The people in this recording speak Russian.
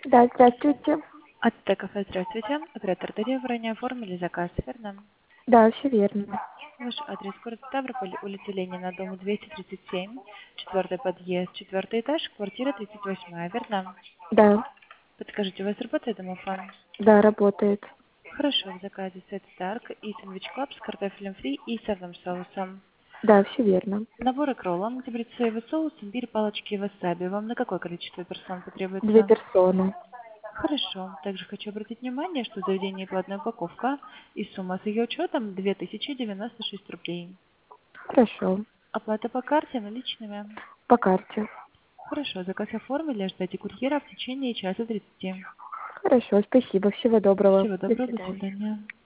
Да, здравствуйте. От кафе, здравствуйте. Оператор Дарья, вы ранее оформили заказ, верно? Да, все верно. Ваш адрес город Ставрополь, улица Ленина, дом 237, четвертый подъезд, четвертый этаж, квартира 38, верно? Да, Подскажите, у вас работает домофон? да, работает. Хорошо, в заказе сет Старк и сэндвич клаб с картофелем фри и сырным соусом. Да, все верно. Набор роллом, где будет соевый соус, имбирь, палочки и васаби. Вам на какое количество персон 2 потребуется? персоны. Хорошо. Также хочу обратить внимание, что в заведении платная упаковка и сумма с ее учетом 2096 рублей. Хорошо. Оплата по карте наличными. По карте. Хорошо, заказ оформили, ждите курьера в течение часа 30. Хорошо, спасибо. Всего доброго. Всего До доброго, до свидания. свидания.